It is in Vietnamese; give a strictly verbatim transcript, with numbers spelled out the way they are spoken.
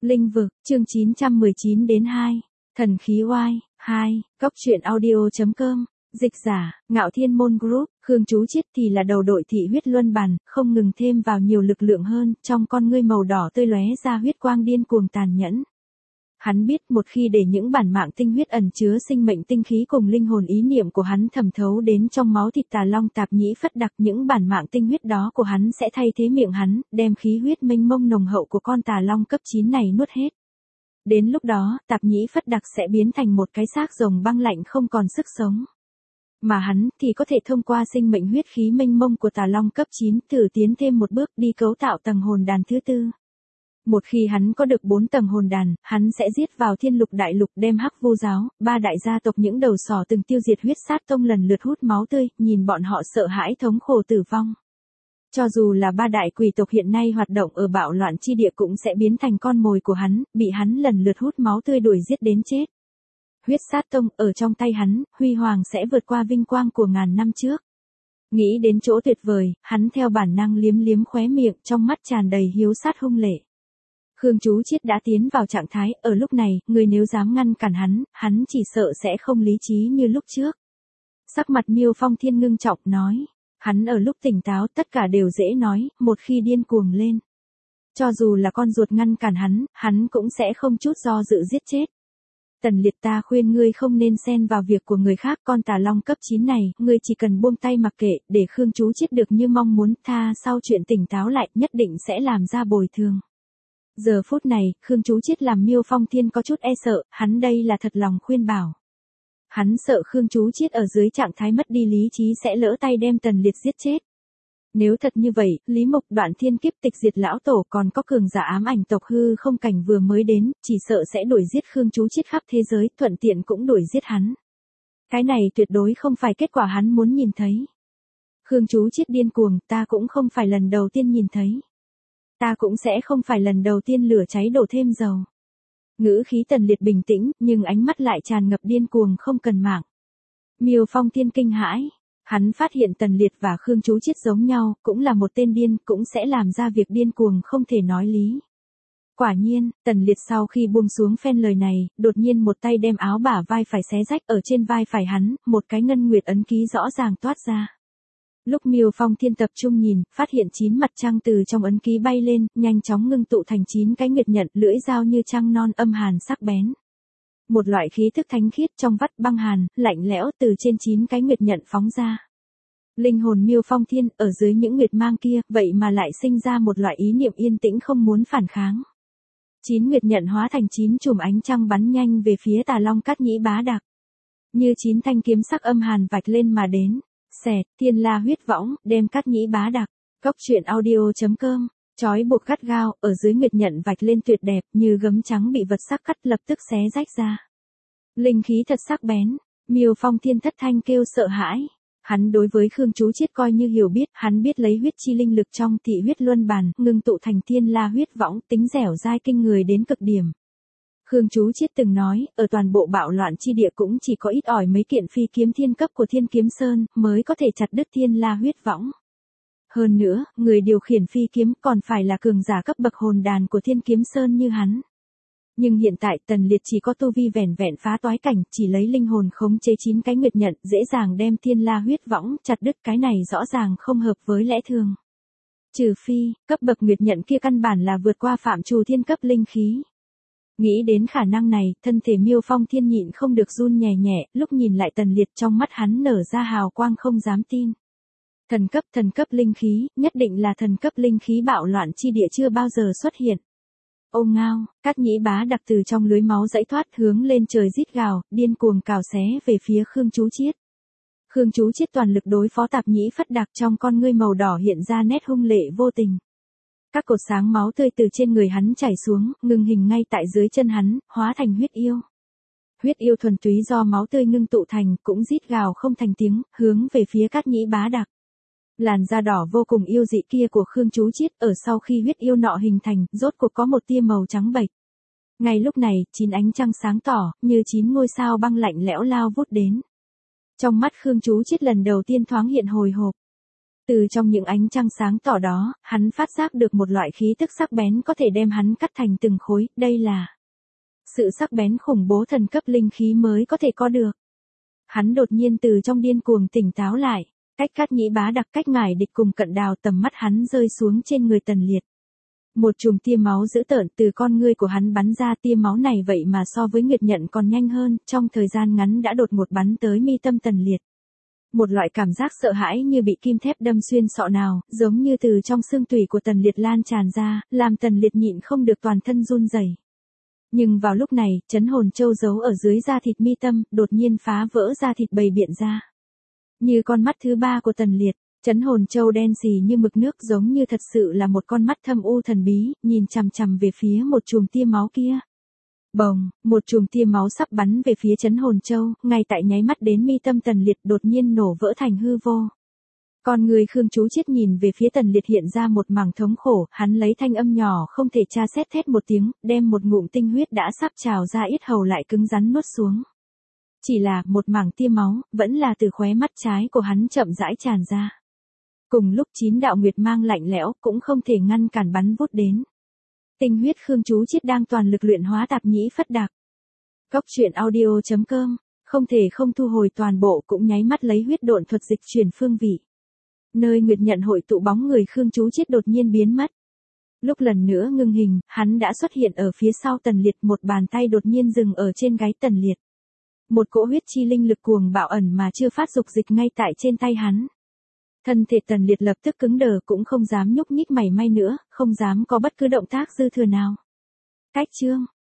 Linh vực, chương chín trăm mười chín đến hai. Thần khí oai, hai, Cóc truyện audio chấm com, dịch giả, Ngạo Thiên Môn Group, Khương Chú Chiết thì là đầu đội thị huyết luân bàn, không ngừng thêm vào nhiều lực lượng hơn, trong con ngươi màu đỏ tươi lóe ra huyết quang điên cuồng tàn nhẫn. Hắn biết một khi để những bản mạng tinh huyết ẩn chứa sinh mệnh tinh khí cùng linh hồn ý niệm của hắn thẩm thấu đến trong máu thịt tà long tạp nhĩ phất đặc, những bản mạng tinh huyết đó của hắn sẽ thay thế miệng hắn, đem khí huyết mênh mông nồng hậu của con tà long cấp chín này nuốt hết. Đến lúc đó, tạp nhĩ phất đặc sẽ biến thành một cái xác rồng băng lạnh không còn sức sống. Mà hắn thì có thể thông qua sinh mệnh huyết khí mênh mông của tà long cấp chín thử tiến thêm một bước đi cấu tạo tầng hồn đàn thứ tư. Một khi hắn có được bốn tầng hồn đàn, hắn sẽ giết vào thiên lục đại lục, đem Hắc Vu giáo, ba đại gia tộc những đầu sỏ từng tiêu diệt huyết sát tông lần lượt hút máu tươi, nhìn bọn họ sợ hãi thống khổ tử vong. Cho dù là ba đại quỷ tộc hiện nay hoạt động ở bạo loạn chi địa cũng sẽ biến thành con mồi của hắn, bị hắn lần lượt hút máu tươi đuổi giết đến chết. Huyết sát tông ở trong tay hắn, huy hoàng sẽ vượt qua vinh quang của ngàn năm trước. Nghĩ đến chỗ tuyệt vời, hắn theo bản năng liếm liếm khóe miệng, trong mắt tràn đầy hiếu sát hung lệ. Khương Chú Chiết đã tiến vào trạng thái, ở lúc này, người nếu dám ngăn cản hắn, hắn chỉ sợ sẽ không lý trí như lúc trước. Sắc mặt Miêu Phong Thiên ngưng trọng nói, hắn ở lúc tỉnh táo tất cả đều dễ nói, một khi điên cuồng lên. Cho dù là con ruột ngăn cản hắn, hắn cũng sẽ không chút do dự giết chết. Tần Liệt, ta khuyên ngươi không nên xen vào việc của người khác, con tà long cấp chín này, ngươi chỉ cần buông tay mặc kệ, để Khương Chú Chiết được như mong muốn, tha sau chuyện tỉnh táo lại, nhất định sẽ làm ra bồi thường. Giờ phút này, Khương Chú Chiết làm Miêu Phong Thiên có chút e sợ, hắn đây là thật lòng khuyên bảo. Hắn sợ Khương Chú Chiết ở dưới trạng thái mất đi lý trí sẽ lỡ tay đem Tần Liệt giết chết. Nếu thật như vậy, Lý Mục, Đoạn Thiên Kiếp, Tịch Diệt lão tổ còn có cường giả ám ảnh tộc hư không cảnh vừa mới đến, chỉ sợ sẽ đuổi giết Khương Chú Chiết khắp thế giới, thuận tiện cũng đuổi giết hắn. Cái này tuyệt đối không phải kết quả hắn muốn nhìn thấy. Khương Chú Chiết điên cuồng, ta cũng không phải lần đầu tiên nhìn thấy. Ta cũng sẽ không phải lần đầu tiên lửa cháy đổ thêm dầu. Ngữ khí Tần Liệt bình tĩnh, nhưng ánh mắt lại tràn ngập điên cuồng không cần mạng. Miêu Phong Thiên kinh hãi, hắn phát hiện Tần Liệt và Khương Chú Chiết giống nhau, cũng là một tên điên, cũng sẽ làm ra việc điên cuồng không thể nói lý. Quả nhiên, Tần Liệt sau khi buông xuống phen lời này, đột nhiên một tay đem áo bả vai phải xé rách, ở trên vai phải hắn, một cái ngân nguyệt ấn ký rõ ràng toát ra. Lúc Miêu Phong Thiên tập trung nhìn, phát hiện chín mặt trăng từ trong ấn ký bay lên, nhanh chóng ngưng tụ thành chín cái nguyệt nhận, lưỡi dao như trăng non âm hàn sắc bén. Một loại khí thức thánh khiết trong vắt băng hàn, lạnh lẽo từ trên chín cái nguyệt nhận phóng ra. Linh hồn Miêu Phong Thiên ở dưới những nguyệt mang kia, vậy mà lại sinh ra một loại ý niệm yên tĩnh không muốn phản kháng. Chín nguyệt nhận hóa thành chín chùm ánh trăng bắn nhanh về phía tà long Cát Nhĩ Bá Đặc. Như chín thanh kiếm sắc âm hàn vạch lên mà đến. Xẹt, thiên la huyết võng, đem Cát Nhĩ Bá Đặc. Cóc truyện audio chấm com, chói buộc gắt gao, ở dưới nguyệt nhận vạch lên tuyệt đẹp, như gấm trắng bị vật sắc cắt lập tức xé rách ra. Linh khí thật sắc bén, Miêu Phong Thiên thất thanh kêu sợ hãi. Hắn đối với Khương Chú Chiết coi như hiểu biết, hắn biết lấy huyết chi linh lực trong thị huyết luân bàn, ngưng tụ thành thiên la huyết võng, tính dẻo dai kinh người đến cực điểm. Khương Chú Chiết từng nói, ở toàn bộ bạo loạn chi địa cũng chỉ có ít ỏi mấy kiện phi kiếm thiên cấp của Thiên Kiếm Sơn, mới có thể chặt đứt thiên la huyết võng. Hơn nữa, người điều khiển phi kiếm còn phải là cường giả cấp bậc hồn đàn của Thiên Kiếm Sơn như hắn. Nhưng hiện tại Tần Liệt chỉ có tu vi vẻn vẹn phá toái cảnh, chỉ lấy linh hồn khống chế chín cái nguyệt nhận, dễ dàng đem thiên la huyết võng chặt đứt, cái này rõ ràng không hợp với lẽ thường. Trừ phi, cấp bậc nguyệt nhận kia căn bản là vượt qua phạm trù thiên cấp linh khí. Nghĩ đến khả năng này, thân thể Miêu Phong Thiên nhịn không được run nhẹ nhẹ, lúc nhìn lại Tần Liệt trong mắt hắn nở ra hào quang không dám tin. Thần cấp, thần cấp linh khí, nhất định là thần cấp linh khí bạo loạn chi địa chưa bao giờ xuất hiện. Ô ngao, Cát Nhĩ Bá Đặc từ trong lưới máu dãy thoát hướng lên trời rít gào, điên cuồng cào xé về phía Khương Chú Chiết. Khương Chú Chiết toàn lực đối phó tạp nhĩ phất đặc, trong con ngươi màu đỏ hiện ra nét hung lệ vô tình. Các cột sáng máu tươi từ trên người hắn chảy xuống, ngưng hình ngay tại dưới chân hắn, hóa thành huyết yêu. Huyết yêu thuần túy do máu tươi ngưng tụ thành, cũng rít gào không thành tiếng, hướng về phía Cát Nhĩ Bá Đặc. Làn da đỏ vô cùng yêu dị kia của Khương Chú Chiết ở sau khi huyết yêu nọ hình thành, rốt cuộc có một tia màu trắng bệch. Ngay lúc này, chín ánh trăng sáng tỏ, như chín ngôi sao băng lạnh lẽo lao vút đến. Trong mắt Khương Chú Chiết lần đầu tiên thoáng hiện hồi hộp. Từ trong những ánh trăng sáng tỏ đó, hắn phát giác được một loại khí tức sắc bén có thể đem hắn cắt thành từng khối, đây là sự sắc bén khủng bố thần cấp linh khí mới có thể có được. Hắn đột nhiên từ trong điên cuồng tỉnh táo lại, cách cát nhĩ bá đặc cách ngải địch cùng cận đào tầm mắt hắn rơi xuống trên người Tần Liệt. Một chùm tia máu dữ tợn từ con ngươi của hắn bắn ra, tia máu này vậy mà so với Nguyệt Nhận còn nhanh hơn, trong thời gian ngắn đã đột ngột bắn tới mi tâm Tần Liệt. Một loại cảm giác sợ hãi như bị kim thép đâm xuyên sọ nào, giống như từ trong xương tủy của Tần Liệt lan tràn ra, làm Tần Liệt nhịn không được toàn thân run rẩy. Nhưng vào lúc này, chấn hồn châu giấu ở dưới da thịt mi tâm, đột nhiên phá vỡ da thịt bầy biện ra. Như con mắt thứ ba của Tần Liệt, chấn hồn châu đen xì như mực nước, giống như thật sự là một con mắt thâm u thần bí, nhìn chằm chằm về phía một chùm tia máu kia. Bồng, một chùm tia máu sắp bắn về phía chấn hồn châu, ngay tại nháy mắt đến mi tâm Tần Liệt đột nhiên nổ vỡ thành hư vô. Con người Khương Chú Chiết nhìn về phía Tần Liệt hiện ra một mảng thống khổ, hắn lấy thanh âm nhỏ không thể tra xét thét một tiếng, đem một ngụm tinh huyết đã sắp trào ra yết hầu lại cứng rắn nuốt xuống. Chỉ là một mảng tia máu, vẫn là từ khóe mắt trái của hắn chậm rãi tràn ra. Cùng lúc chín đạo nguyệt mang lạnh lẽo cũng không thể ngăn cản bắn vút đến. Tinh huyết Khương Chú Chiết đang toàn lực luyện hóa tạp nhĩ phất đạc. Cốc truyện audio chấm com, không thể không thu hồi toàn bộ cũng nháy mắt lấy huyết độn thuật dịch chuyển phương vị. Nơi Nguyệt Nhận hội tụ bóng người Khương Chú Chiết đột nhiên biến mất. Lúc lần nữa ngưng hình, hắn đã xuất hiện ở phía sau Tần Liệt, một bàn tay đột nhiên dừng ở trên gáy Tần Liệt. Một cỗ huyết chi linh lực cuồng bạo ẩn mà chưa phát dục dịch ngay tại trên tay hắn. Thân thể Tần Liệt lập tức cứng đờ, cũng không dám nhúc nhích mảy may nữa, không dám có bất cứ động tác dư thừa nào. Cách chương